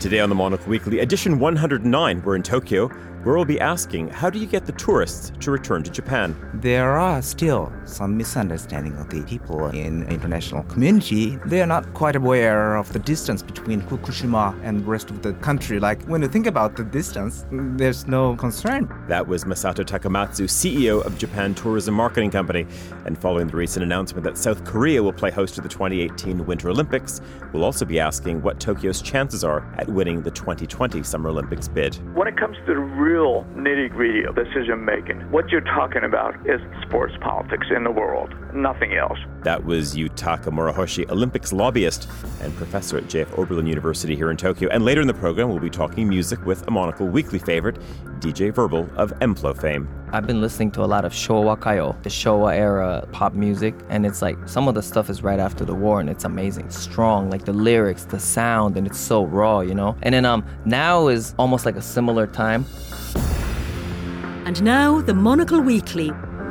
Today on the Monocle Weekly, edition 109, we're in Tokyo, where we'll be asking, how do you get the tourists to return to Japan? There are still some misunderstanding of the people in the international community. They are not quite aware of the distance between Fukushima and the rest of the country. Like, when you think about the distance, there's no concern. That was Masato Takamatsu, CEO of Japan Tourism Marketing Company. And following the recent announcement that South Korea will play host to the 2018 Winter Olympics, we'll also be asking what Tokyo's chances are at winning the 2020 Summer Olympics bid. When it comes to the real nitty-gritty of decision-making, what you're talking about is sports politics in the world, nothing else. That was Yutaka Morohoshi, Olympics lobbyist and professor at JF Oberlin University here in Tokyo. And later in the program, we'll be talking music with a Monocle Weekly favorite, DJ Verbal of Emplo fame. I've been listening to a lot of Showa Kayo, the Showa era pop music, and it's like some of the stuff is right after the war and it's amazing, strong, like the lyrics, the sound, and it's so raw, you know? And then now is almost like a similar time. And now, the Monocle Weekly.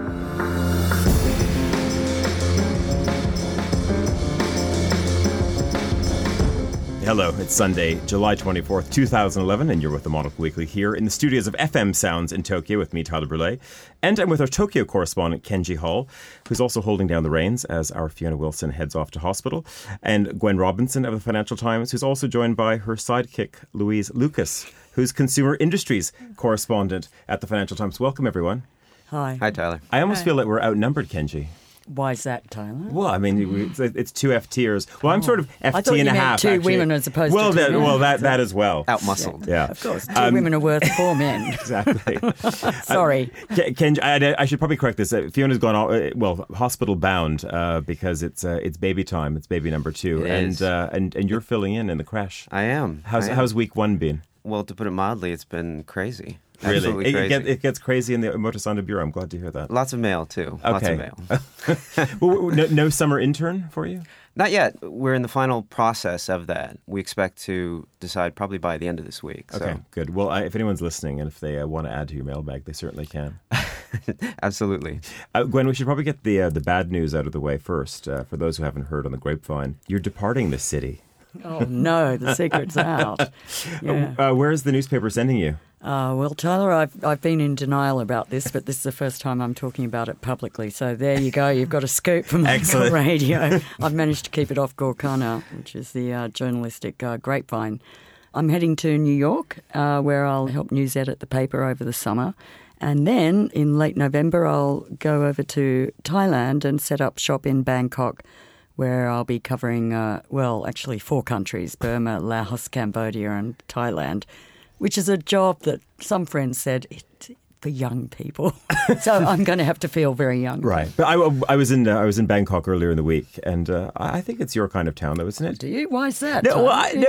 Hello, it's Sunday, July 24th, 2011, and you're with the Monocle Weekly here in the studios of FM Sounds in Tokyo with me, Tyler Brûlé. And I'm with our Tokyo correspondent, Kenji Hall, who's also holding down the reins as our Fiona Wilson heads off to hospital. And Gwen Robinson of the Financial Times, who's also joined by her sidekick, Louise Lucas, who's consumer industries correspondent at the Financial Times. Welcome, everyone. Hi. Hi, Tyler. I almost feel like we're outnumbered, Kenji. Why is that, Tyler? Well, I mean, it's two FTers. Well, I'm sort of FT I thought and you a meant half. two actually. women as opposed to two men. Well, that as well. Outmuscled. Yeah. Of course. Two women are worth four men. Exactly. Sorry. Ken, I should probably correct this. Fiona's gone hospital bound because it's baby time. It's baby number 2, and you're filling in the crash. I am. How's week 1 been? Well, to put it mildly, it's been crazy. Really? Absolutely crazy. It gets crazy in the Omotesando Bureau. I'm glad to hear that. Lots of mail, too. Okay. Lots of mail. Well, no summer intern for you? Not yet. We're in the final process of that. We expect to decide probably by the end of this week. Okay, so. good. Well, if anyone's listening and if they want to add to your mailbag, they certainly can. Absolutely. Gwen, we should probably get the bad news out of the way first. For those who haven't heard on the grapevine, you're departing the city. Oh, no, the secret's out. Yeah. Where is the newspaper sending you? Well, Tyler, I've been in denial about this, but this is the first time I'm talking about it publicly. So there you go. You've got a scoop from Monocle Radio. I've managed to keep it off Gorkana, which is the journalistic grapevine. I'm heading to New York, where I'll help news edit the paper over the summer. And then in late November, I'll go over to Thailand and set up shop in Bangkok, where I'll be covering, actually 4 countries, Burma, Laos, Cambodia and Thailand, which is a job that some friends said it's for young people. So I'm going to have to feel very young. Right. But I was in Bangkok earlier in the week, and I think it's your kind of town, though, isn't it? Do you? Why is that? No,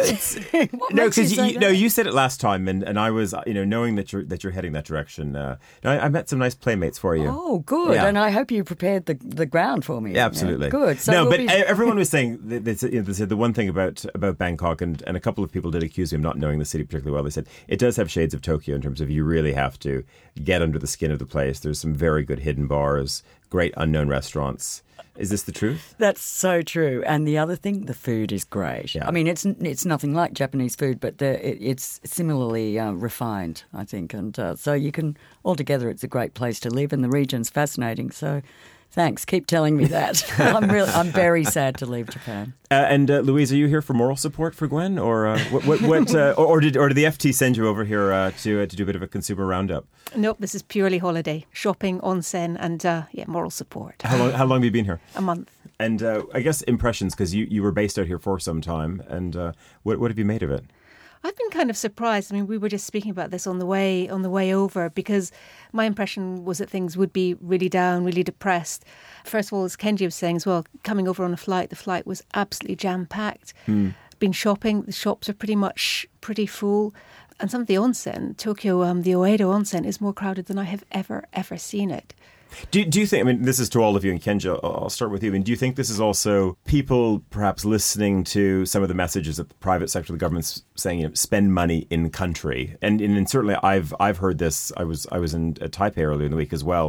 because you said it last time, and I was, knowing that you're heading that direction. I met some nice playmates for you. Oh, good. Yeah. And I hope you prepared the ground for me. Yeah, absolutely. Yeah, good. So everyone was saying they said the one thing about Bangkok, and a couple of people did accuse me of not knowing the city particularly well. They said it does have shades of Tokyo in terms of you really have to get under the skin of the place. There's some very good hidden bars, great unknown restaurants. Is this the truth? That's so true. And the other thing, the food is great. Yeah. I mean, it's nothing like Japanese food, but it's similarly refined, I think. And so you can, altogether, it's a great place to live, and the region's fascinating. So thanks. Keep telling me that. I'm very sad to leave Japan. And Louise, are you here for moral support for Gwen, or or did the FT send you over here to do a bit of a consumer roundup? Nope, this is purely holiday, shopping, onsen, and moral support. How long have you been here? A month. And I guess impressions, because you were based out here for some time, and what have you made of it? I've been kind of surprised. I mean, we were just speaking about this on the way over, because my impression was that things would be really down, really depressed. First of all, as Kenji was saying as well, coming over on a flight, the flight was absolutely jam-packed. Been shopping, the shops are pretty full. And some of the onsen, Tokyo, the Oedo onsen, is more crowded than I have ever seen it. Do you think, I mean, this is to all of you, and Kenji, I'll start with you. I mean, do you think this is also people perhaps listening to some of the messages that the private sector of the government's saying, spend money in country? And certainly I've heard this. I was in Taipei earlier in the week as well.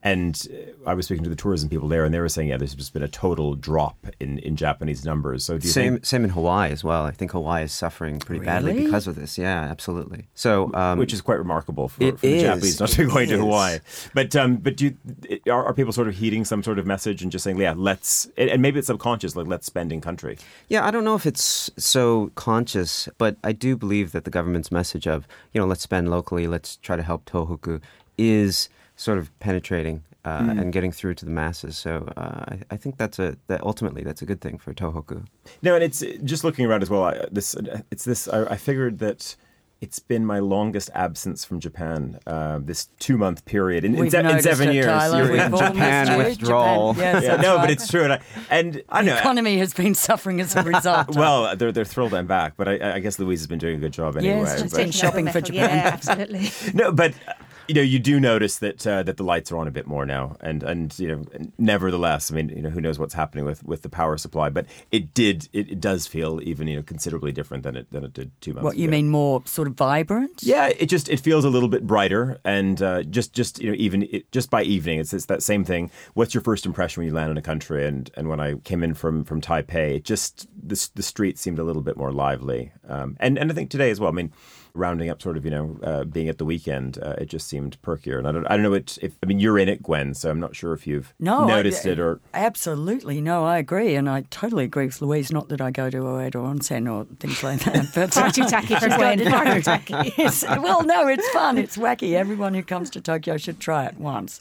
And I was speaking to the tourism people there, and they were saying, there's just been a total drop in Japanese numbers. So do you think... Same in Hawaii as well. I think Hawaii is suffering pretty badly because of this. Yeah, absolutely. So, which is quite remarkable for the Japanese not to be going to Hawaii. But are people sort of heeding some sort of message and just saying, let's, and maybe it's subconscious, like let's spend in country? Yeah, I don't know if it's so conscious, but I do believe that the government's message of, let's spend locally, let's try to help Tohoku is sort of penetrating and getting through to the masses. So I think that ultimately that's a good thing for Tohoku. No, and it's just looking around as well. I figured that it's been my longest absence from Japan, this 2-month period in 7 years. Tyler, you're in Japan withdrawal. Yes, but it's true. And I know the economy has been suffering as a result. Well, they're thrilled I'm back, but I guess Louise has been doing a good job anyway. Yes, she's been shopping for Japan. Yeah, absolutely. No, but you do notice that the lights are on a bit more now, and nevertheless, I mean, who knows what's happening with the power supply, but it does feel even considerably different than it did 2 months ago. What you mean, more sort of vibrant? Yeah, it feels a little bit brighter, and just by evening, it's that same thing. What's your first impression when you land in a country? And when I came in from Taipei, it just the streets seemed a little bit more lively, and I think today as well. I mean, rounding up sort of, being at the weekend, it just seemed perkier. And I don't know if you're in it, Gwen, so I'm not sure if you've noticed it or... Absolutely. No, I agree. And I totally agree with Louise. Not that I go to Oedo Onsen or things like that. But far too tacky for Gwen. Far too tacky. Well, no, it's fun. It's wacky. Everyone who comes to Tokyo should try it once.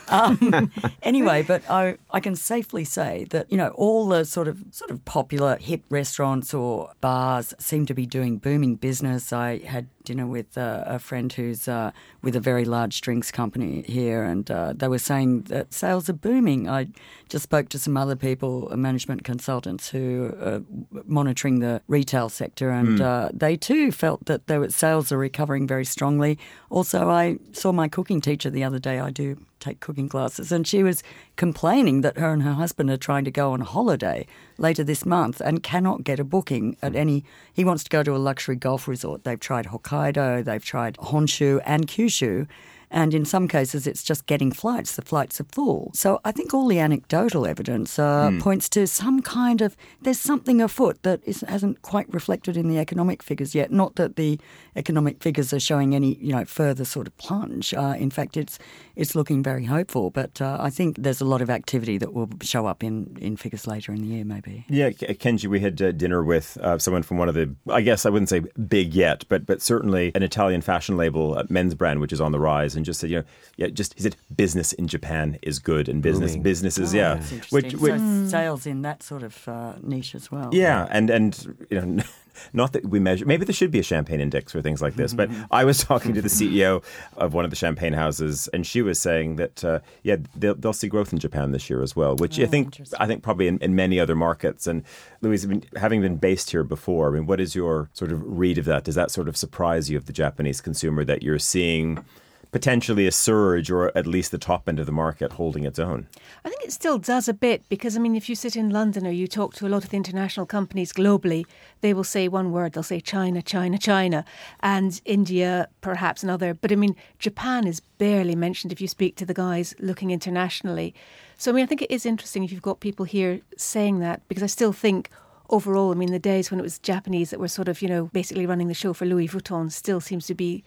Anyway, but I can safely say that, all the sort of popular hip restaurants or bars seem to be doing booming business. I had dinner with a friend who's with a very large drinks company here, and they were saying that sales are booming. I just spoke to some other people, management consultants who are monitoring the retail sector, and they too felt that sales are recovering very strongly. Also, I saw my cooking teacher the other day. I do take cooking classes, and she was complaining that her and her husband are trying to go on a holiday later this month and cannot get a booking at any... He wants to go to a luxury golf resort. They've tried Hokkaido, they've tried Honshu and Kyushu, and in some cases it's just getting flights. The flights are full. So I think all the anecdotal evidence points to some kind of... There's something afoot that hasn't quite reflected in the economic figures yet. Not that the economic figures are showing any, further sort of plunge. In fact, it's looking very hopeful. But I think there's a lot of activity that will show up in figures later in the year, maybe. Yeah, Kenji, we had dinner with someone from one of the, I guess I wouldn't say big yet, but certainly an Italian fashion label, men's brand, which is on the rise, and just said, he said business in Japan is good, and businesses, That's interesting. So sales in that sort of niche as well. Yeah, and not that we measure, maybe there should be a champagne index for things like this, but I was talking to the CEO of one of the champagne houses, and she was saying that, they'll see growth in Japan this year as well, which I think probably in many other markets. And Louise, having been based here before, what is your sort of read of that? Does that sort of surprise you of the Japanese consumer, that you're seeing potentially a surge, or at least the top end of the market holding its own? I think it still does a bit, because, if you sit in London or you talk to a lot of the international companies globally, they will say one word. They'll say China, China, China, and India, perhaps another. But, Japan is barely mentioned if you speak to the guys looking internationally. So, I think it is interesting if you've got people here saying that, because I still think overall, the days when it was Japanese that were sort of, basically running the show for Louis Vuitton still seems to be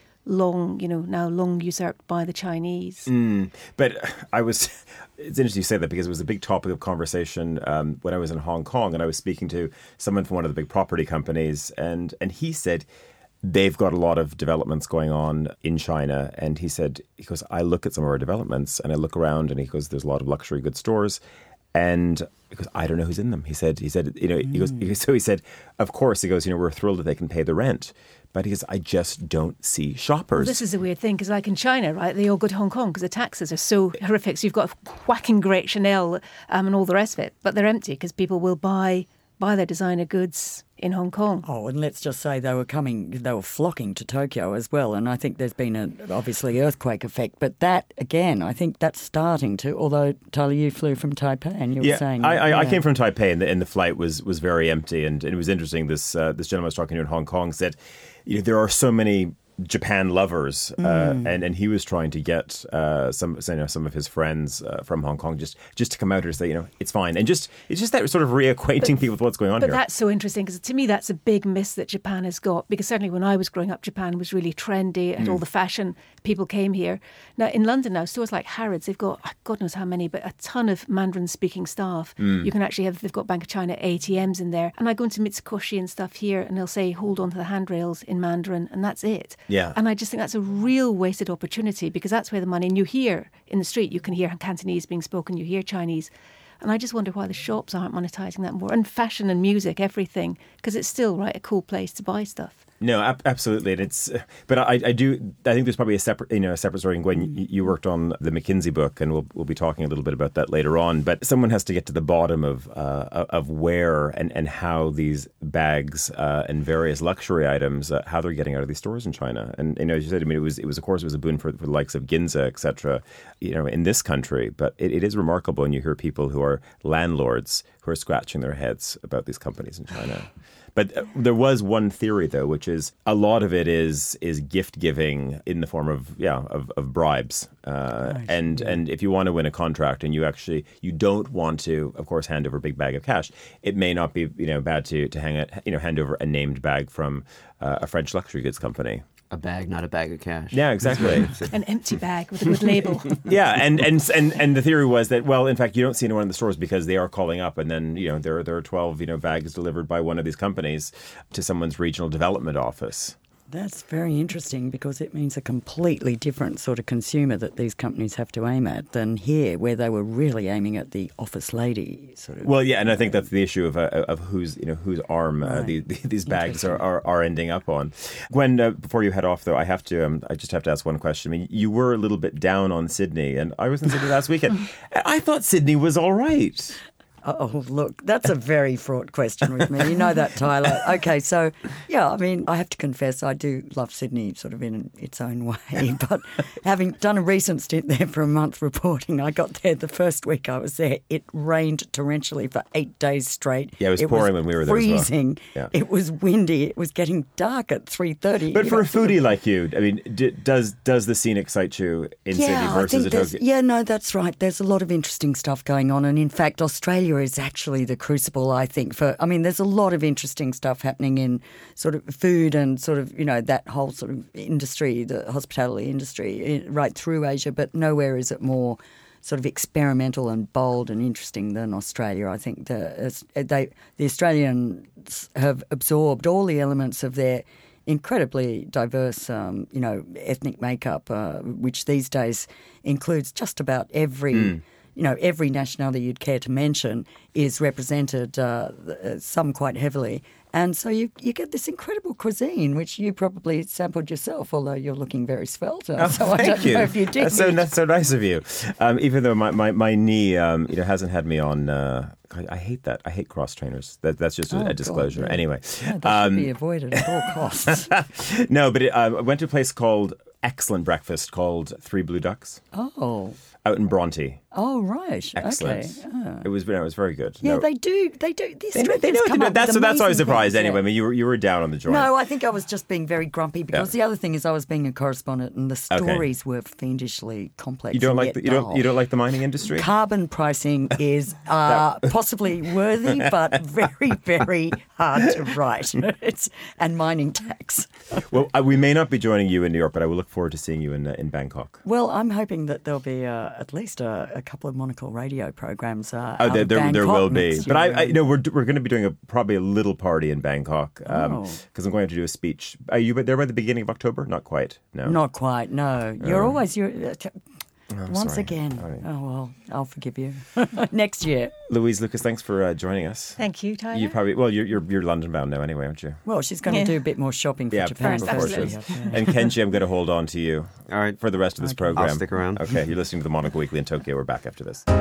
now long usurped by the Chinese. But it's interesting you say that, because it was a big topic of conversation when I was in Hong Kong, and I was speaking to someone from one of the big property companies, and he said they've got a lot of developments going on in China, and he goes, I look at some of our developments and I look around, and he goes, there's a lot of luxury goods stores, and because I don't know who's in them. He said, he said, of course, he goes, we're thrilled that they can pay the rent. But he goes, I just don't see shoppers. Well, this is a weird thing, because like in China, right, they all go to Hong Kong because the taxes are so horrific. So you've got whacking great Chanel and all the rest of it, but they're empty because people will buy their designer goods in Hong Kong. Oh, and let's just say they were flocking to Tokyo as well. And I think there's been obviously earthquake effect. But that, again, I think that's starting to, although, Tyler, you flew from Taipei and you were saying... I came from Taipei, and the flight was very empty. And it was interesting, this gentleman I was talking to in Hong Kong said, there are so many Japan lovers, and he was trying to get some of his friends from Hong Kong just to come out here to say, it's fine, and it's just that sort of reacquainting people with what's going on here. But that's so interesting, because to me that's a big miss that Japan has got, because certainly when I was growing up, Japan was really trendy and all the fashion people came here. Now in London now, stores like Harrods, they've got God knows how many, but a ton of Mandarin speaking staff. You can actually they've got Bank of China ATMs in there, and I go into Mitsukoshi and stuff here and they'll say hold on to the handrails in Mandarin, and that's it. Yeah. And I just think that's a real wasted opportunity, because that's where the money, and you hear in the street, you can hear Cantonese being spoken, you hear Chinese. And I just wonder why the shops aren't monetising that more. And fashion and music, everything, because it's still a cool place to buy stuff. No, absolutely, and but I think there's probably a separate story. Gwen, you worked on the McKinsey book, and we'll be talking a little bit about that later on. But someone has to get to the bottom of where and how these bags and various luxury items how they're getting out of these stores in China. And as you said, it was of course a boon for the likes of Ginza, etc. In this country, but it is remarkable, and you hear people who are landlords who are scratching their heads about these companies in China. But there was one theory, though, which is a lot of it is gift giving in the form of bribes, and if you want to win a contract and you don't want to, of course, hand over a big bag of cash, it may not be bad to hand over a named bag from a French luxury goods company. A bag, not a bag of cash. Yeah, exactly. An empty bag with a good label. Yeah, and the theory was that, well, in fact, you don't see anyone in the stores because they are calling up, and then there are 12 bags delivered by one of these companies to someone's regional development office. That's very interesting, because it means a completely different sort of consumer that these companies have to aim at than here, where they were really aiming at the office lady sort of. Well, yeah, and I think that's the issue of whose arm these bags are ending up on. Gwen, before you head off, though, I just have to ask one question. I mean, you were a little bit down on Sydney, and I was in Sydney last weekend. I thought Sydney was all right. Oh, look, that's a very fraught question with me. You know that, Tyler. Okay, so, yeah, I mean, I have to confess I do love Sydney sort of in its own way. But having done a recent stint there for a month reporting, I got there the first week I was there. It rained torrentially for 8 days straight. Yeah, it was pouring when we were there freezing. As well. Yeah. It was windy. It was getting dark at 3:30. But for a foodie like you, I mean, does the scene excite you in Sydney versus a Tokyo? Yeah, no, that's right. There's a lot of interesting stuff going on. And in fact, Australia is actually the crucible, I think, there's a lot of interesting stuff happening in sort of food and sort of, that whole sort of industry, the hospitality industry, right through Asia, but nowhere is it more sort of experimental and bold and interesting than Australia. I think the Australians have absorbed all the elements of their incredibly diverse, ethnic makeup, which these days includes just about every every nationality you'd care to mention is represented, some quite heavily. And so you get this incredible cuisine, which you probably sampled yourself, although you're looking very svelte. So thank I don't you. know if you did. That's so nice of you. Even though my knee hasn't had me on... I hate that. I hate cross trainers. That's just a disclosure. God, yeah. Anyway. Yeah, that should be avoided at all costs. No, but I went to a place called excellent breakfast called Three Blue Ducks. Oh. Out in Bronte. Oh, right. Excellent. Okay. Oh. It was very good. Yeah, no. They do. The Australians come up That's with why I was amazing surprised things, anyway. yeah. I mean, you were down on the joint. No, I think I was just being very grumpy because the other thing is I was being a correspondent and the stories were fiendishly complex. You don't and like yet you don't like the mining industry? Carbon pricing is possibly worthy, but very, very hard to write. And mining tax. Well, we may not be joining you in New York, but I will look forward to seeing you in Bangkok. Well, I'm hoping that there'll be at least a couple of Monocle radio programs. There will be. But I we're going to be doing probably a little party in Bangkok because I'm going to do a speech. Are you there by the beginning of October? Not quite. No. Not quite. No. You're always once sorry. again. Right. Oh well, I'll forgive you. Next year. Louise Lucas, thanks for joining us. Thank you, Tyler. You're London bound now anyway, aren't you? Well, she's going to do a bit more shopping for Japan. Of course. And Kenji, I'm going to hold on to you. All right. For the rest of this program. I'll stick around. Okay, you're listening to the Monocle Weekly in Tokyo. We're back after this.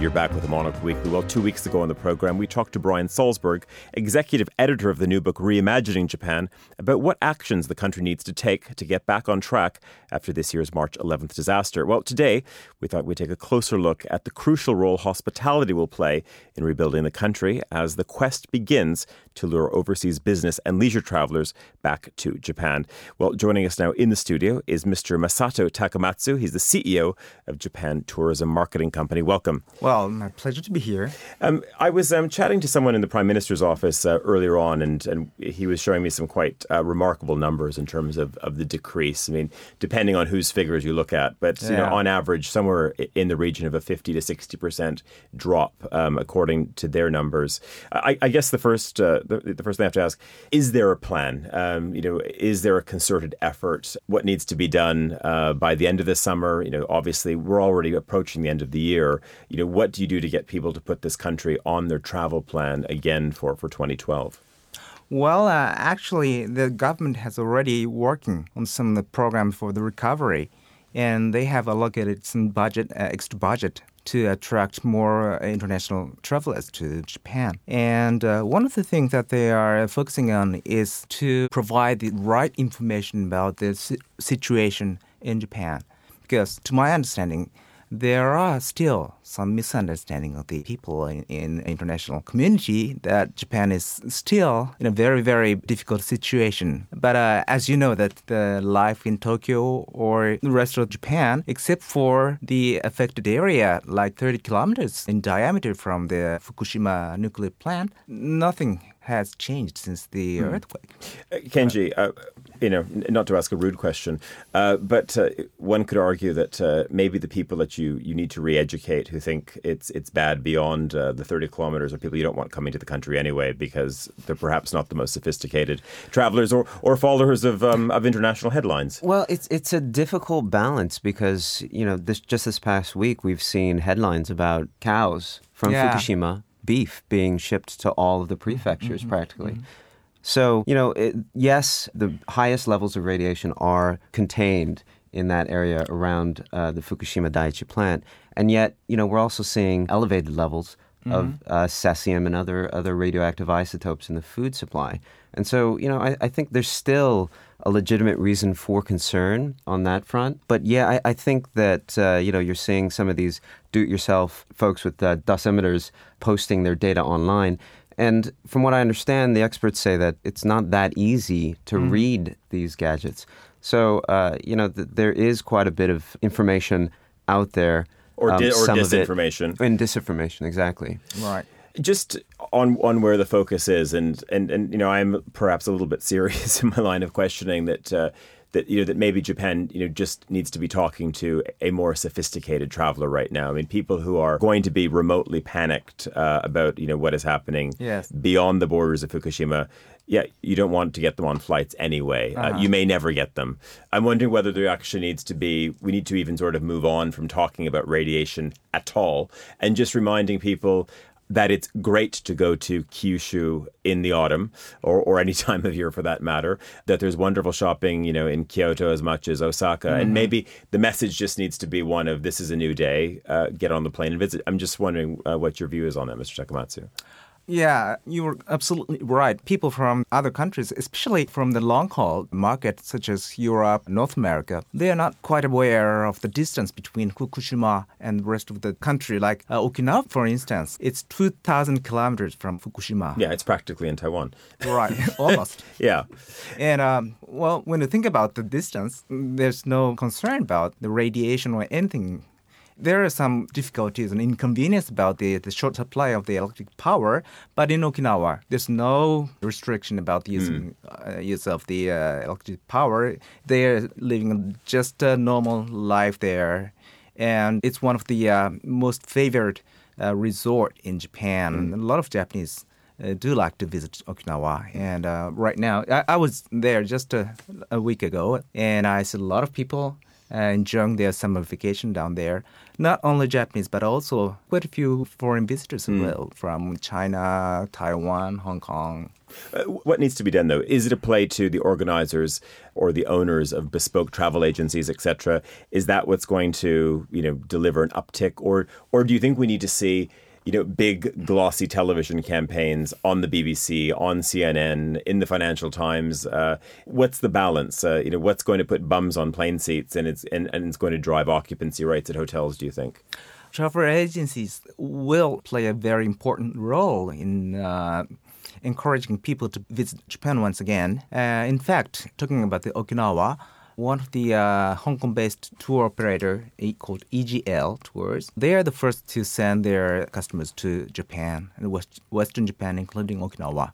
you're back with the Monocle Weekly. Well, 2 weeks ago on the program, we talked to Brian Salzberg, executive editor of the new book Reimagining Japan, about what actions the country needs to take to get back on track after this year's March 11th disaster. Well, today, we thought we'd take a closer look at the crucial role hospitality will play in rebuilding the country as the quest begins to lure overseas business and leisure travelers back to Japan. Well, joining us now in the studio is Mr. Masato Takamatsu. He's the CEO of Japan Tourism Marketing Company. Welcome. Well, my pleasure to be here. I was chatting to someone in the Prime Minister's office earlier on, and he was showing me some quite remarkable numbers in terms of the decrease. I mean, depending on whose figures you look at, but you know, on average, somewhere in the region of a 50 to 60% drop, according to their numbers. I guess the first thing I have to ask, is there a plan? Is there a concerted effort? What needs to be done by the end of this summer? You know, obviously, we're already approaching the end of the year. You know, what do you do to get people to put this country on their travel plan again for 2012? Well, actually, the government has already working on some of the programs for the recovery, and they have allocated some extra budget to attract more international travelers to Japan. And one of the things that they are focusing on is to provide the right information about the situation in Japan. Because to my understanding, there are still some misunderstanding of the people in international community that Japan is still in a very, very difficult situation. But as you know, that the life in Tokyo or the rest of Japan, except for the affected area, like 30 kilometers in diameter from the Fukushima nuclear plant, nothing has changed since the earthquake. Kenji, not to ask a rude question, but one could argue that maybe the people that you need to re-educate who think it's bad beyond the 30 kilometers are people you don't want coming to the country anyway because they're perhaps not the most sophisticated travelers or followers of international headlines. Well, it's a difficult balance because, this past week we've seen headlines about cows from Fukushima, beef being shipped to all of the prefectures practically. So, yes, the highest levels of radiation are contained in that area around the Fukushima Daiichi plant. And yet, we're also seeing elevated levels of cesium and other radioactive isotopes in the food supply. And so, I think there's still a legitimate reason for concern on that front. But yeah, I think that, you're seeing some of these do-it-yourself folks with dosimeters posting their data online. And from what I understand, the experts say that it's not that easy to read these gadgets. So, there is quite a bit of information out there. Or disinformation. And disinformation, exactly. Right. Just on where the focus is, and I'm perhaps a little bit serious in my line of questioning that maybe Japan just needs to be talking to a more sophisticated traveler right now. I mean, people who are going to be remotely panicked about what is happening beyond the borders of Fukushima. Yeah, you don't want to get them on flights anyway. You may never get them. I'm wondering whether there actually we need to even sort of move on from talking about radiation at all and just reminding people that it's great to go to Kyushu in the autumn or any time of year for that matter, that there's wonderful shopping, in Kyoto as much as Osaka. And maybe the message just needs to be one of this is a new day, get on the plane and visit. I'm just wondering what your view is on that, Mr. Takamatsu. Yeah, you're absolutely right. People from other countries, especially from the long-haul market, such as Europe, North America, they are not quite aware of the distance between Fukushima and the rest of the country. Like Okinawa, for instance, it's 2,000 kilometers from Fukushima. Yeah, it's practically in Taiwan. Right, almost. Yeah. And, when you think about the distance, there's no concern about the radiation or anything. There are some difficulties and inconvenience about the short supply of the electric power, but in Okinawa, there's no restriction about using use of the electric power. They're living just a normal life there, and it's one of the most favored resort in Japan. A lot of Japanese do like to visit Okinawa, and right now, I was there just a week ago, and I saw a lot of people enjoying their summer vacation down there. Not only Japanese, but also quite a few foreign visitors as well from China, Taiwan, Hong Kong. What needs to be done, though? Is it a play to the organizers or the owners of bespoke travel agencies, etc.? Is that what's going to, deliver an uptick? Or do you think we need to see, big glossy television campaigns on the BBC, on CNN, in the Financial Times? What's the balance? What's going to put bums on plane seats and it's going to drive occupancy rates at hotels, do you think? Travel agencies will play a very important role in encouraging people to visit Japan once again. In fact, talking about the Okinawa, one of the Hong Kong-based tour operator called EGL Tours, they are the first to send their customers to Japan, Western Japan, including Okinawa,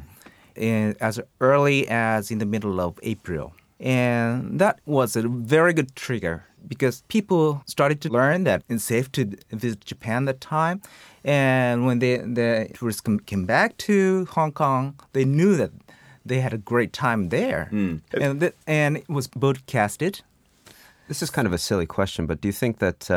as early as in the middle of April. And that was a very good trigger because people started to learn that it's safe to visit Japan that time. And when the tourists came back to Hong Kong, they knew that they had a great time there. And it was broadcasted. This is kind of a silly question, but do you think that,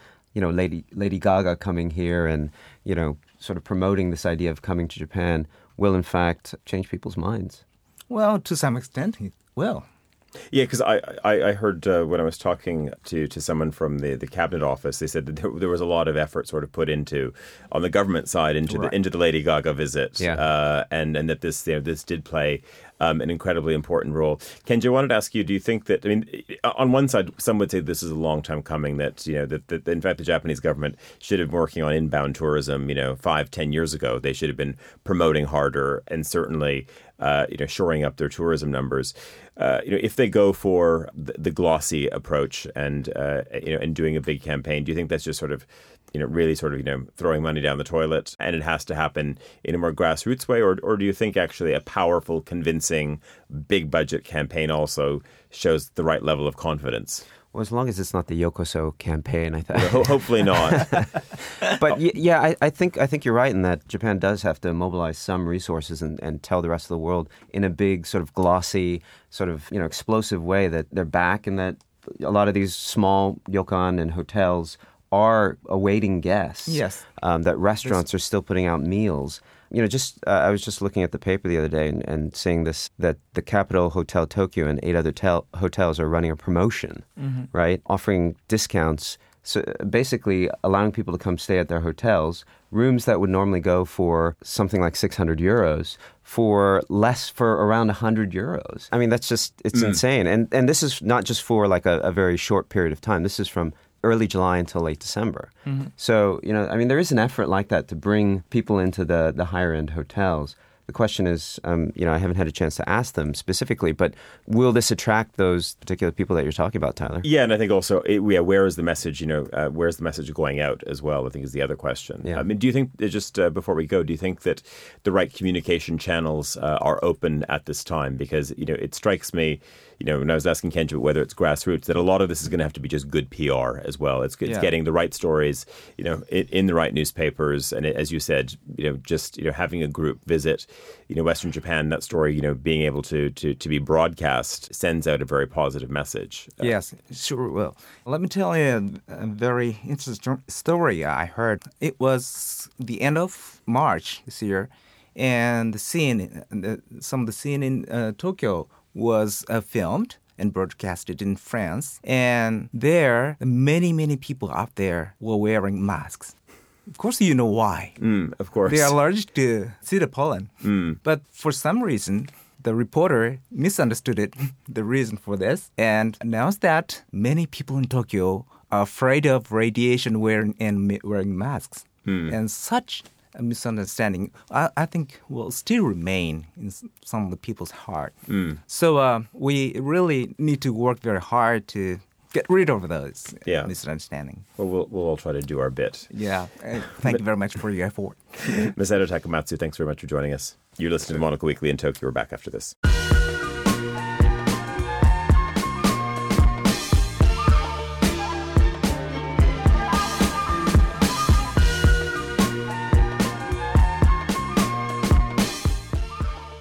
Lady Gaga coming here and, sort of promoting this idea of coming to Japan will, in fact, change people's minds? Well, to some extent, it will. Yeah, because I heard when I was talking to someone from the Cabinet Office, they said that there was a lot of effort sort of put into, on the government side, into the Lady Gaga visit, and that this did play an incredibly important role. Kenji, I wanted to ask you, do you think that, on one side, some would say this is a long time coming, that in fact the Japanese government should have been working on inbound tourism, 5-10 years ago. They should have been promoting harder and certainly, shoring up their tourism numbers. If they go for the glossy approach and doing a big campaign, do you think that's just sort of, really sort of, throwing money down the toilet and it has to happen in a more grassroots way? Or do you think actually a powerful, convincing, big budget campaign also shows the right level of confidence? Well, as long as it's not the Yokoso campaign, I think. Hopefully not. But I think you're right in that Japan does have to mobilize some resources and tell the rest of the world in a big sort of glossy, sort of explosive way that they're back and that a lot of these small ryokan and hotels are awaiting guests. Yes. That restaurants are still putting out meals. I was just looking at the paper the other day and seeing this, that the Capitol Hotel Tokyo and 8 other hotels are running a promotion, right? Offering discounts, so basically allowing people to come stay at their hotels, rooms that would normally go for something like 600 euros for around 100 euros. I mean, that's just, it's insane. And this is not just for like a very short period of time. This is from early July until late December. So, there is an effort like that to bring people into the higher end hotels. The question is, I haven't had a chance to ask them specifically, but will this attract those particular people that you're talking about, Tyler? Yeah, and I think also, where is the message, where's the message going out as well, I think is the other question. Yeah. Do you think, just before we go, do you think that the right communication channels are open at this time? Because, it strikes me, when I was asking Kenji whether it's grassroots, that a lot of this is going to have to be just good PR as well. It's getting the right stories, in the right newspapers. And as you said, just, having a group visit, Western Japan, that story, being able to be broadcast sends out a very positive message. Yes, sure will. Let me tell you a very interesting story I heard. It was the end of March this year, and some of the scene in Tokyo was filmed and broadcasted in France. And there, many people out there were wearing masks. Of course, you know why. Of course. They are allergic to cedar pollen. But for some reason, the reporter misunderstood the reason for this, and announced that many people in Tokyo are afraid of radiation wearing masks. And such a misunderstanding, I think, will still remain in some of the people's heart. So we really need to work very hard to get rid of those misunderstandings. Well, we'll all try to do our bit. Yeah. Thank you very much for your effort. Masato Takamatsu, thanks very much for joining us. You're listening to the Monocle Weekly in Tokyo. We're back after this. Welcome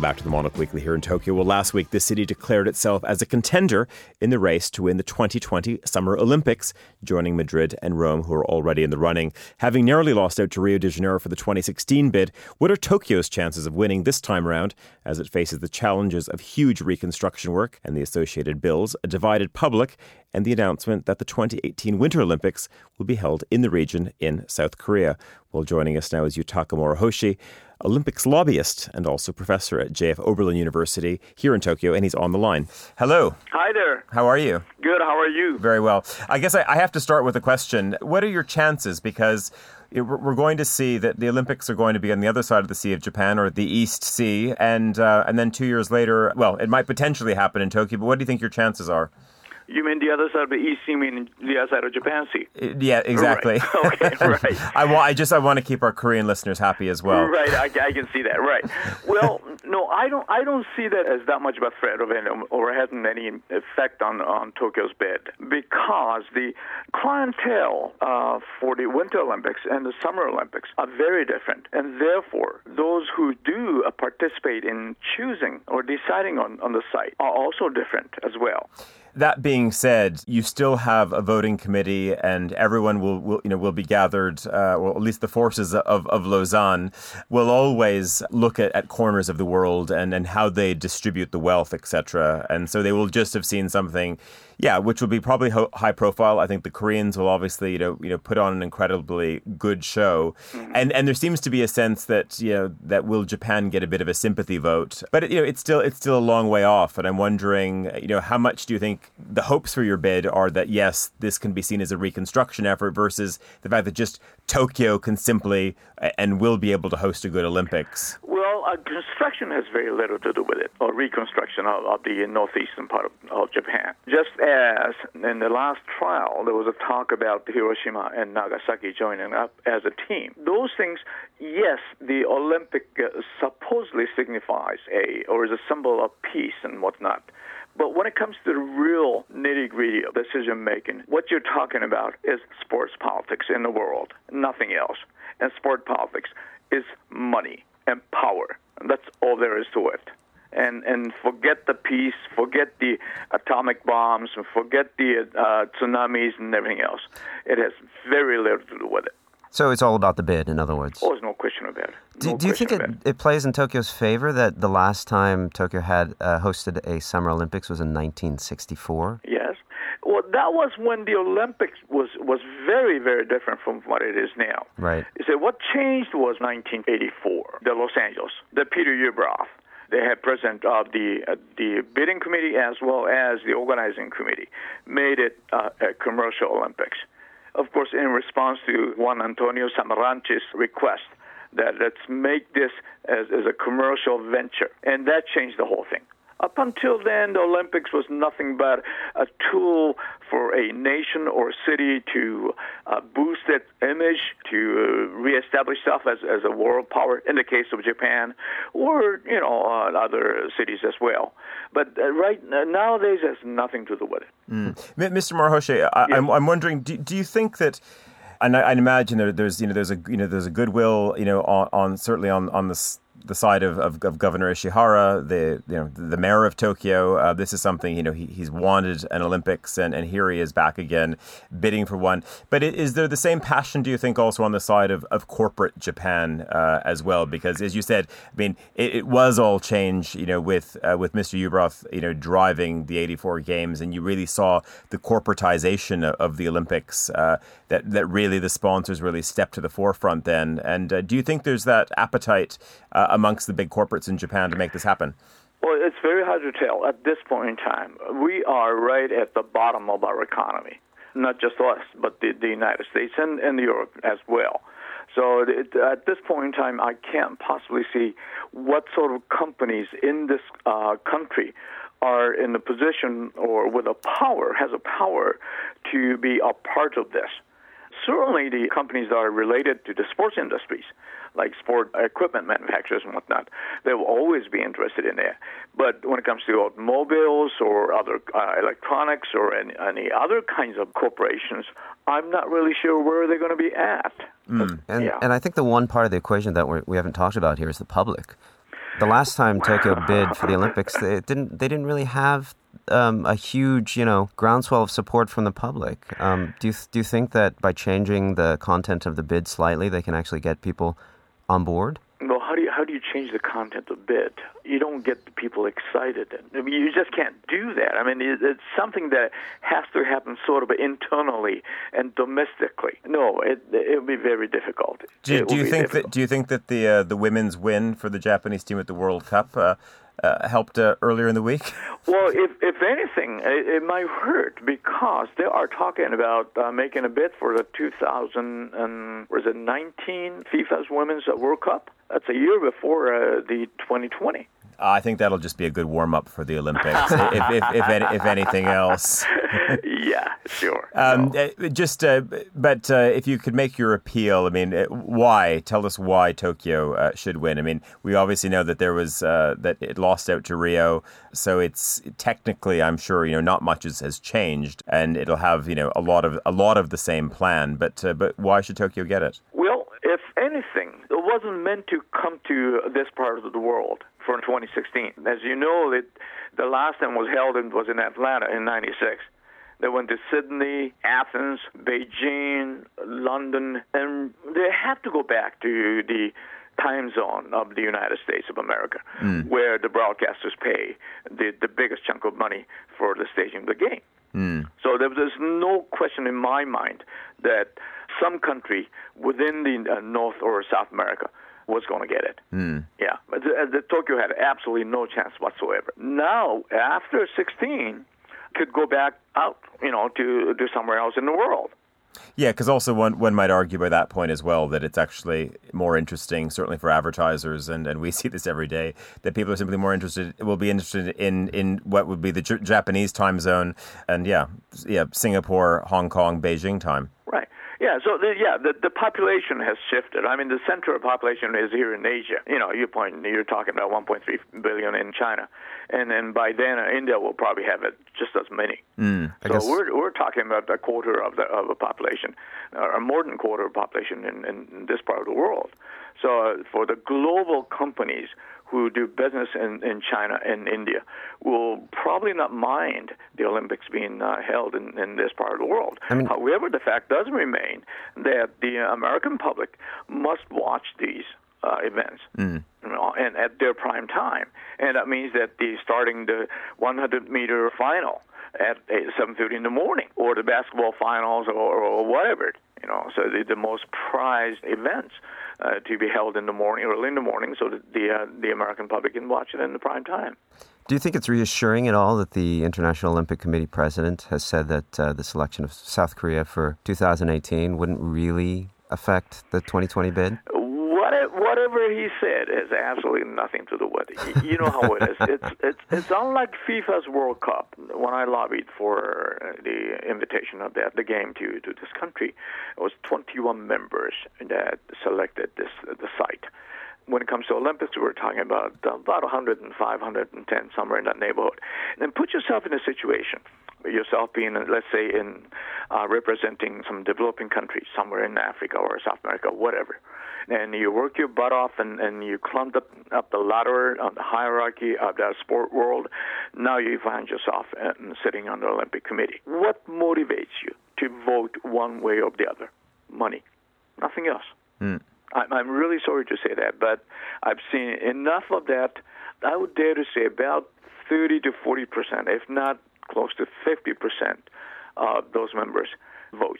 back to the Monarch Weekly here in Tokyo. Well, last week, the city declared itself as a contender in the race to win the 2020 Summer Olympics, joining Madrid and Rome, who are already in the running. Having narrowly lost out to Rio de Janeiro for the 2016 bid, what are Tokyo's chances of winning this time around as it faces the challenges of huge reconstruction work and the associated bills, a divided public, and the announcement that the 2018 Winter Olympics will be held in the region in South Korea? Well, joining us now is Yutaka Morohoshi, Olympics lobbyist and also professor at JF Oberlin University here in Tokyo, and he's on the line. Hello. Hi there. How are you? Good. How are you? Very well. I guess I have to start with a question. What are your chances? Because we're going to see that the Olympics are going to be on the other side of the Sea of Japan, or the East Sea, and then 2 years later, well, it might potentially happen in Tokyo, but what do you think your chances are? You mean the other side of the East Sea, meaning the other side of Japan Sea? Yeah, exactly. Right. Okay, right. I want to keep our Korean listeners happy as well. Right, I can see that. Right. Well, no, I don't see that as that much of a threat or having any effect on Tokyo's bid, because the clientele for the Winter Olympics and the Summer Olympics are very different, and therefore those who do participate in choosing or deciding on the site are also different as well. That being said, you still have a voting committee, and everyone will be gathered. Or at least the forces of Lausanne will always look at corners of the world and how they distribute the wealth, etc. And so they will just have seen something, which will be probably high profile. I think the Koreans will obviously put on an incredibly good show, and there seems to be a sense that that will Japan get a bit of a sympathy vote, but it's still a long way off. And I'm wondering, how much do you think the hopes for your bid are that, yes, this can be seen as a reconstruction effort versus the fact that just Tokyo can simply and will be able to host a good Olympics? Well, construction has very little to do with it, or reconstruction of the northeastern part of Japan. Just as in the last trial, there was a talk about Hiroshima and Nagasaki joining up as a team. Those things, yes, the Olympic supposedly signifies or is a symbol of peace and whatnot. But when it comes to the real nitty-gritty of decision-making, what you're talking about is sports politics in the world, nothing else. And sport politics is money and power. And that's all there is to it. And forget the peace, forget the atomic bombs, and forget the tsunamis and everything else. It has very little to do with it. So it's all about the bid, in other words. Oh, there's no question about it. Do you think it plays in Tokyo's favor that the last time Tokyo had hosted a Summer Olympics was in 1964? Yes. Well, that was when the Olympics was very, very different from what it is now. Right. You see, what changed was 1984, the Los Angeles, the Peter Ueberroth. They had president of the bidding committee as well as the organizing committee, made it a commercial Olympics. Of course, in response to Juan Antonio Samaranch's request that let's make this as a commercial venture. And that changed the whole thing. Up until then, the Olympics was nothing but a tool for a nation or city to boost its image, to reestablish itself as a world power, in the case of Japan, or, other cities as well. But nowadays, it has nothing to do with it. Mr. Morohoshi, I'm wondering, do you think that, and I imagine there's a goodwill, on certainly on the side of Governor Ishihara, the mayor of Tokyo. This is something, he's wanted an Olympics, and here he is back again bidding for one. But is there the same passion, do you think, also on the side of corporate Japan as well? Because as you said, I mean, it was all change, with Mr. Ueberroth, driving the 84 games, and you really saw the corporatization of the Olympics, that really the sponsors really stepped to the forefront then. And do you think there's that appetite amongst the big corporates in Japan to make this happen? Well, it's very hard to tell at this point in time. We are right at the bottom of our economy, not just us, but the United States and Europe as well. So at this point in time, I can't possibly see what sort of companies in this country are in the position or with has a power to be a part of this. Certainly the companies that are related to the sports industries, like sport equipment manufacturers and whatnot, they will always be interested in that. But when it comes to automobiles or other electronics or any other kinds of corporations, I'm not really sure where they're going to be at. And I think the one part of the equation that we haven't talked about here is the public. the last time Tokyo bid for the Olympics, they didn't really have a huge, groundswell of support from the public. Do you think that by changing the content of the bid slightly, they can actually get people on board? Well, how do you change the content of bid? You don't get the people excited. I mean, you just can't do that. I mean, it's something that has to happen sort of internally and domestically. No, it would be very difficult. Do you think that the women's win for the Japanese team at the World Cup helped earlier in the week? Well, if anything, it might hurt because they are talking about making a bid for the 2019 FIFA's Women's World Cup. That's a year before the 2020. I think that'll just be a good warm-up for the Olympics, if anything else. Yeah, sure. But if you could make your appeal, I mean, why? Tell us why Tokyo should win. I mean, we obviously know that there was that it lost out to Rio, so it's technically, I'm sure, not much has changed, and it'll have a lot of the same plan. But why should Tokyo get it? Well, if anything, it wasn't meant to come to this part of the world for 2016. As you know, the last time was in Atlanta in '96. They went to Sydney, Athens, Beijing, London, and they had to go back to the time zone of the United States of America, where the broadcasters pay the biggest chunk of money for the staging of the game. So there's no question in my mind that some country within the North or South America was going to get it. Yeah, but the Tokyo had absolutely no chance whatsoever. Now, after 16, could go back out, to somewhere else in the world. Yeah, because also one might argue by that point as well that it's actually more interesting, certainly for advertisers, and we see this every day, that people are simply will be interested in what would be the Japanese time zone, and Singapore, Hong Kong, Beijing time. Right. Yeah, so the population has shifted. I mean, the center of population is here in Asia. You're talking about 1.3 billion in China, and then by then India will probably have just as many. We're talking about a quarter of the population, or more than a quarter of the population in this part of the world. So for the global companies who do business in China and India will probably not mind the Olympics being held in this part of the world. However, the fact does remain that the American public must watch these events, and at their prime time. And that means that starting the 100-meter final at 7:30 in the morning, or the basketball finals, or whatever. So the most prized events to be held in the morning, early in the morning, so that the American public can watch it in the prime time. Do you think it's reassuring at all that the International Olympic Committee president has said that the selection of South Korea for 2018 wouldn't really affect the 2020 bid? Whatever he said has absolutely nothing to do with it. You know how it is. It's unlike FIFA's World Cup. When I lobbied for the invitation of the game to this country, it was 21 members that selected the site. When it comes to Olympics, we're talking about 105, 110, somewhere in that neighborhood. And put yourself in a situation, yourself being, let's say, representing some developing country, somewhere in Africa or South America, whatever. And you work your butt off and you climbed up the ladder on the hierarchy of that sport world. Now you find yourself sitting on the Olympic Committee. What motivates you to vote one way or the other? Money. Nothing else. I'm really sorry to say that, but I've seen enough of that. I would dare to say about 30 to 40%, if not close to 50% of those members' votes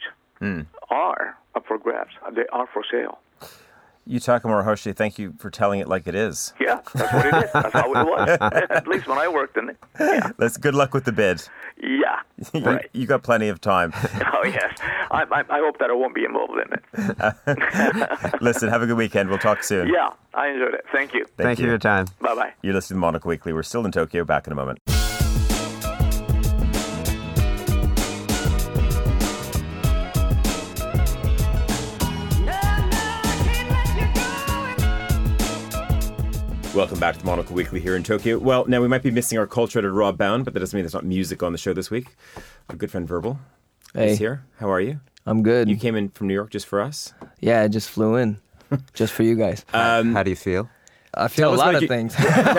are up for grabs. They are for sale. Yutaka Morohoshi, thank you for telling it like it is. Yeah, that's what it is. That's how it was. At least when I worked in it. Yeah. Good luck with the bid. Yeah, right. You got plenty of time. Oh, yes. I hope that I won't be involved in it. Listen, have a good weekend. We'll talk soon. Yeah, I enjoyed it. Thank you. Thank you for your time. Bye-bye. You're listening to Monocle Weekly. We're still in Tokyo. Back in a moment. Welcome back to Monocle Weekly here in Tokyo. Well, now we might be missing our culture editor, Rob Bound, but that doesn't mean there's not music on the show this week. Our good friend Verbal is here. How are you? I'm good. You came in from New York just for us? Yeah, I just flew in just for you guys. How do you feel? I feel Tell a us lot about of you- things.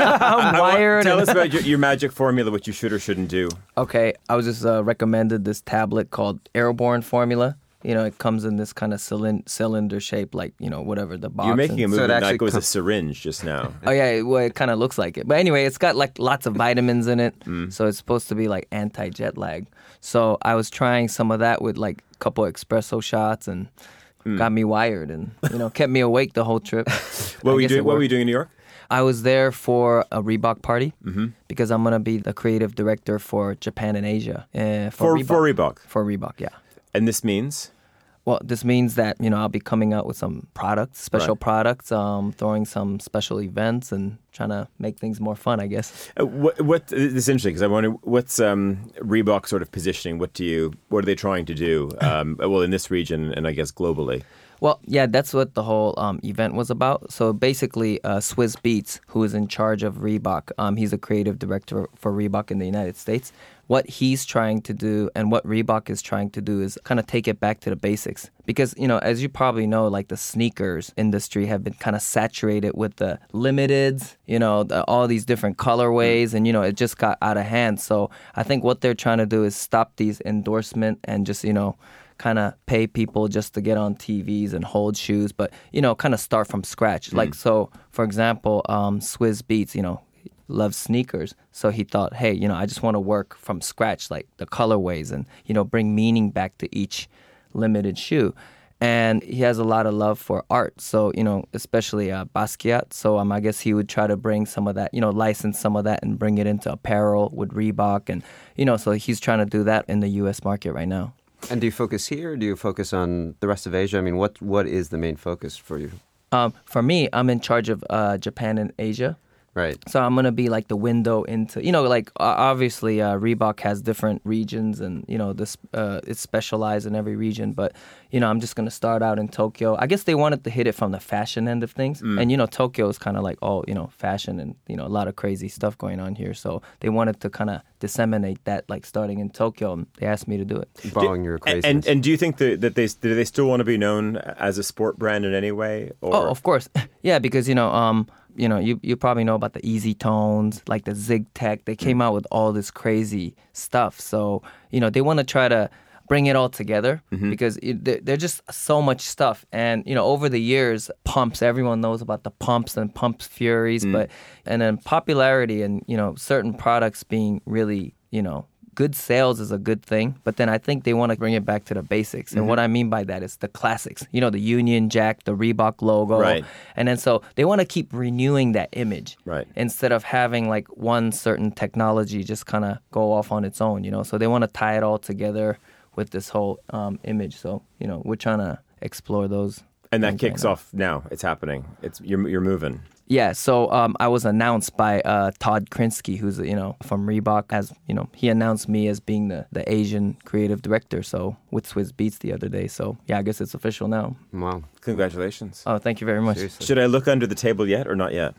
I'm wired. Tell us about your magic formula, what you should or shouldn't do. Okay, I was just recommended this tablet called Airborne Formula. You know, it comes in this kind of cylinder shape, like, you know, whatever the box. You're making a and- movement actually like it was a syringe just now. Oh yeah, well, it kind of looks like it. But anyway, it's got like lots of vitamins in it, so it's supposed to be like anti-jet lag. So I was trying some of that with like a couple espresso shots and got me wired and, you know, kept me awake the whole trip. What were I you guess doing? it What were worked. you doing in New York? I was there for a Reebok party because I'm gonna be the creative director for Japan and Asia For Reebok. For Reebok, yeah. And this means? Well, this means that, you know, I'll be coming out with some products, special Right. products, throwing some special events and trying to make things more fun, I guess. What this is interesting because I wonder what's Reebok sort of positioning. What are they trying to do? Well, in this region and I guess globally. Well, yeah, that's what the whole event was about. So basically, Swizz Beatz, who is in charge of Reebok, he's a creative director for Reebok in the United States. What he's trying to do and what Reebok is trying to do is kind of take it back to the basics. Because, you know, as you probably know, like the sneakers industry have been kind of saturated with the limiteds, you know, all these different colorways, and, you know, it just got out of hand. So I think what they're trying to do is stop these endorsement and just, you know, kind of pay people just to get on TVs and hold shoes, but, you know, kind of start from scratch. Like, so, for example, Swizz Beatz, you know, loves sneakers. So he thought, hey, you know, I just want to work from scratch, like the colorways and, you know, bring meaning back to each limited shoe. And he has a lot of love for art. So, you know, especially Basquiat. So I guess he would try to bring some of that, you know, license some of that and bring it into apparel with Reebok. And, you know, so he's trying to do that in the U.S. market right now. And do you focus here or do you focus on the rest of Asia? I mean, what is the main focus for you? For me, I'm in charge of Japan and Asia. Right. So I'm going to be like the window into, you know, like obviously Reebok has different regions and, you know, this it's specialized in every region. But, you know, I'm just going to start out in Tokyo. I guess they wanted to hit it from the fashion end of things. And, you know, Tokyo is kind of like all, you know, fashion and, you know, a lot of crazy stuff going on here. So they wanted to kind of disseminate that, like starting in Tokyo. And they asked me to do it. Borrowing your craziness. And do you think that do they still want to be known as a sport brand in any way? Or? Oh, of course. Yeah, because, you know, you probably know about the Easy Tones, like the Zig Tech. They came out with all this crazy stuff. So, you know, they want to try to bring it all together because they're just so much stuff. And, you know, over the years, pumps, everyone knows about the pumps and pumps furies. And then popularity and, you know, certain products being really, you know, good sales is a good thing, but then I think they want to bring it back to the basics. And what I mean by that is the classics. You know, the Union Jack, the Reebok logo. Right. And then so they want to keep renewing that image. Right. Instead of having like one certain technology just kind of go off on its own, you know. So they want to tie it all together with this whole image. So, you know, we're trying to explore those. And that things kicks right now. off now. It's happening. You're moving. Yeah, so I was announced by Todd Krinsky, who's, you know, from Reebok, as, you know, he announced me as being the Asian creative director, so with Swizz Beatz the other day. So, yeah, I guess it's official now. Wow. Congratulations. Oh, thank you very much. Seriously. Should I look under the table yet or not yet?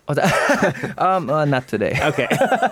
Not today. Okay.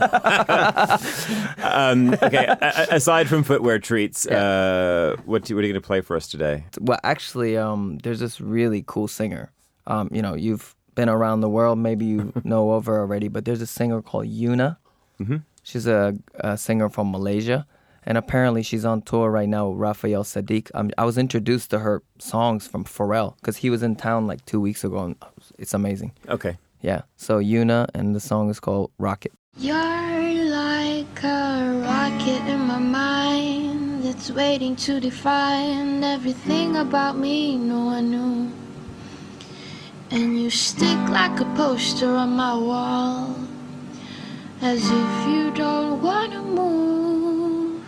Aside from footwear treats, what are you going to play for us today? Well, actually, there's this really cool singer. You know, you've been around the world, maybe you know of her already, but there's a singer called Yuna. She's a singer from Malaysia, and apparently she's on tour right now with Raphael Sadiq. I was introduced to her songs from Pharrell because he was in town like 2 weeks ago, and it's amazing. Okay. Yeah, so Yuna, and the song is called Rocket. You're like a rocket in my mind that's waiting to define everything about me no one knew. And you stick like a poster on my wall, as if you don't want to move.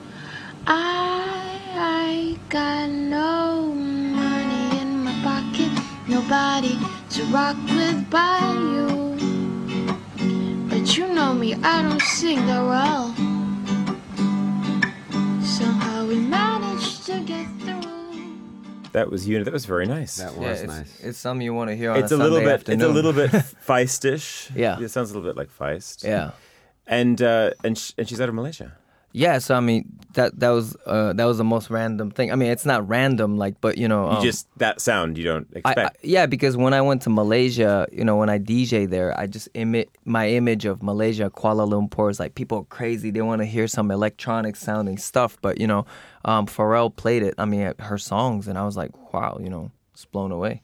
I got no money in my pocket, nobody to rock with but you. But you know me, I don't sing that well. Somehow we managed to get through. That was That was very nice. That was nice. It's something you want to hear on It's a a little Sunday bit. afternoon. It's a little bit feistish. Yeah. It sounds a little bit like Feist. Yeah. And she's out of Malaysia. Yeah, so I mean that was the most random thing. I mean, it's not random, like, but you know, just that sound you don't expect. Yeah, because when I went to Malaysia, you know, when I DJ there, I just my image of Malaysia, Kuala Lumpur is like people are crazy. They want to hear some electronic sounding stuff, but you know, Pharrell played it. I mean, her songs, and I was like, wow, you know, it's blown away.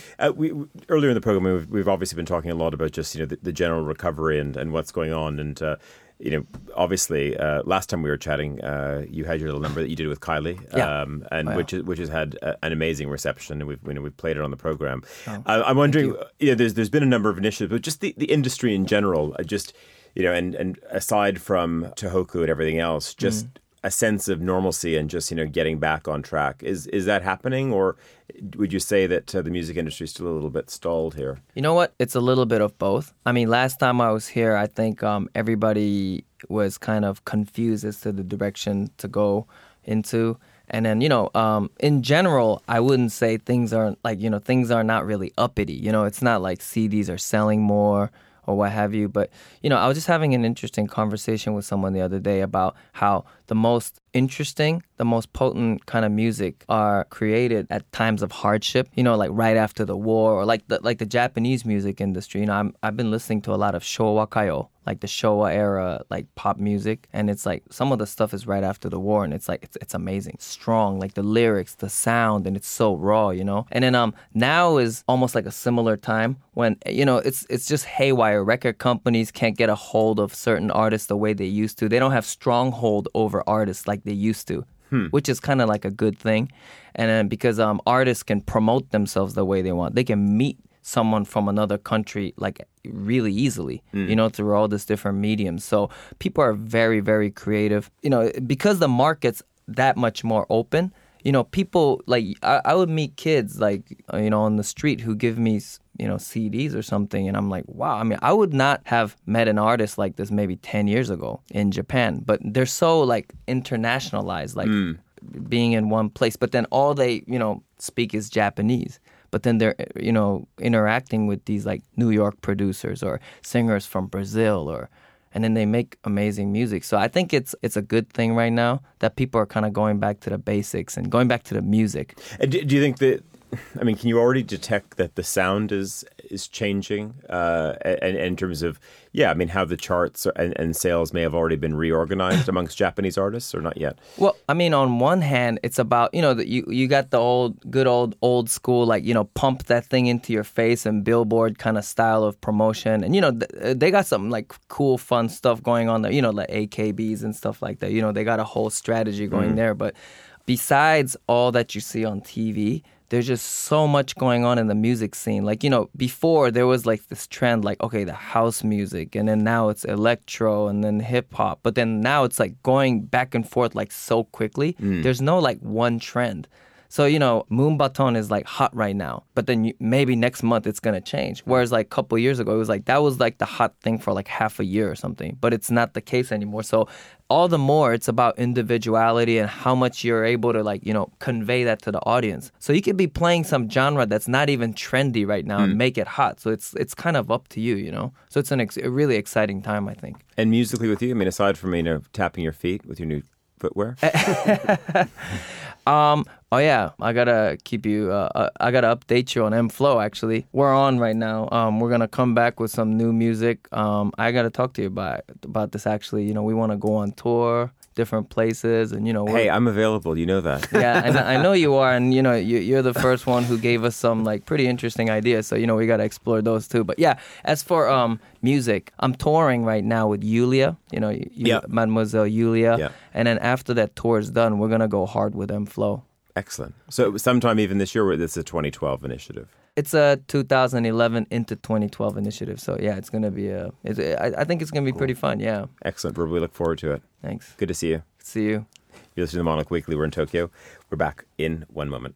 We earlier in the program, we've obviously been talking a lot about just, you know, the general recovery and what's going on, and you know, obviously, last time we were chatting, you had your little number that you did with Kylie, which has had an amazing reception, and we've played it on the program. I'm wondering, you know, there's been a number of initiatives, but just the industry in general, just, you know, and aside from Tohoku and everything else, just a sense of normalcy and just, you know, getting back on track. Is that happening, or would you say that the music industry is still a little bit stalled here? You know what? It's a little bit of both. I mean, last time I was here, I think everybody was kind of confused as to the direction to go into. And then, you know, in general, I wouldn't say things are not really uppity. You know, it's not like CDs are selling more or what have you. But, you know, I was just having an interesting conversation with someone the other day about how the most interesting, the most potent kind of music are created at times of hardship, you know, like right after the war, or like the Japanese music industry. You know, I've been listening to a lot of Showa Kayo, like the Showa era, like pop music, and it's like some of the stuff is right after the war, and it's like it's amazing, strong, like the lyrics, the sound, and it's so raw, you know. And then now is almost like a similar time when, you know, it's just haywire. Record companies can't get a hold of certain artists the way they used to. They don't have stronghold over artists like they used to, which is kind of like a good thing. And then because artists can promote themselves the way they want, they can meet someone from another country like really easily, you know, through all these different mediums. So people are very, very creative, you know, because the market's that much more open. You know, people like I would meet kids like, you know, on the street who give me, you know, CDs or something, and I'm like, wow. I mean, I would not have met an artist like this maybe 10 years ago in Japan, but they're so like internationalized, like being in one place. But then all they, you know, speak is Japanese. But then they're, you know, interacting with these like New York producers or singers from Brazil, and then they make amazing music. So I think it's a good thing right now that people are kind of going back to the basics and going back to the music. Do you think that, I mean, can you already detect that the sound is changing and in terms of, I mean, how the charts and sales may have already been reorganized amongst Japanese artists, or not yet? Well, I mean, on one hand, it's about, you know, you got the good old school, like, you know, pump that thing into your face and Billboard kind of style of promotion. And, you know, they got some like cool, fun stuff going on there, you know, like AKBs and stuff like that. You know, they got a whole strategy going there. But besides all that you see on TV, there's just so much going on in the music scene. Like, you know, before there was like this trend, like, okay, the house music, and then now it's electro and then hip hop. But then now it's like going back and forth like so quickly. There's no like one trend. So, you know, Moonbaton is like hot right now, but then maybe next month it's going to change. Whereas like a couple years ago, it was like that was like the hot thing for like half a year or something, but it's not the case anymore. So all the more it's about individuality and how much you're able to like, you know, convey that to the audience. So you could be playing some genre that's not even trendy right now and make it hot. So it's kind of up to you, you know. So it's a really exciting time, I think. And musically with you, I mean, aside from, you know, tapping your feet with your new footwear? Oh yeah, I gotta keep you. I gotta update you on M-Flow. Actually, we're on right now. We're gonna come back with some new music. I gotta talk to you about this. Actually, you know, we want to go on tour, different places, and you know. Hey, I'm available. You know that. Yeah, and I know you are, and you know, you're the first one who gave us some like pretty interesting ideas. So you know, we gotta explore those too. But yeah, as for music, I'm touring right now with Yulia. You know, Mademoiselle Yulia, and then after that tour is done, we're gonna go hard with M-Flow. Excellent. So sometime even this year, this is a 2012 initiative. It's a 2011 into 2012 initiative. So yeah, it's going to be I think it's going to be pretty fun, yeah. Excellent. We really look forward to it. Thanks. Good to see you. See you. You're listening to Monarch Weekly. We're in Tokyo. We're back in 1 moment.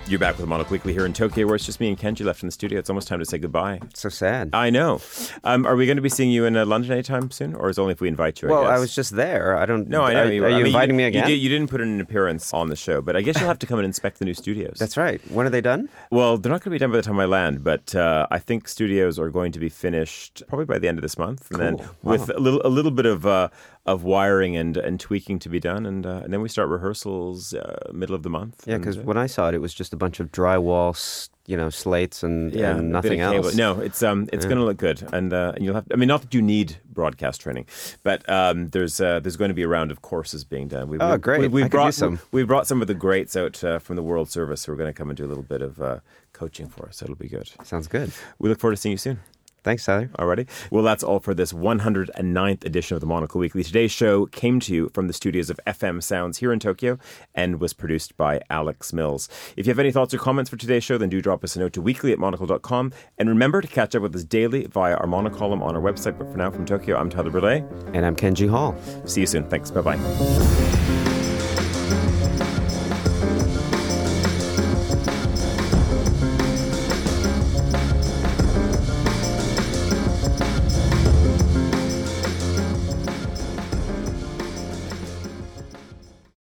You're back with Monocle Weekly here in Tokyo, where it's just me and Kenji left in the studio. It's almost time to say goodbye. So sad. I know. Are we going to be seeing you in London anytime soon, or is it only if we invite you? Well, I guess? I was just there. I don't. No, I know. Are you inviting me again? You didn't put in an appearance on the show, but I guess you'll have to come and inspect the new studios. That's right. When are they done? Well, they're not going to be done by the time I land, but I think studios are going to be finished probably by the end of this month, and then with a little bit of wiring and tweaking to be done, and then we start rehearsals middle of the month. Yeah, because when I saw it, it was just a bunch of drywall, slates and nothing else. No, it's going to look good, and you'll have. I mean, not that you need broadcast training, but there's going to be a round of courses being done. Great! We brought some. We brought some of the greats out from the World Service who are going to come and do a little bit of coaching for us. So it'll be good. Sounds good. We look forward to seeing you soon. Thanks, Tyler. Alrighty. Well, that's all for this 109th edition of the Monocle Weekly. Today's show came to you from the studios of FM Sounds here in Tokyo and was produced by Alex Mills. If you have any thoughts or comments for today's show, then do drop us a note to weekly@monocle.com. And remember to catch up with us daily via our monocolumn on our website. But for now, from Tokyo, I'm Tyler Brûlé. And I'm Kenji Hall. See you soon. Thanks. Bye-bye.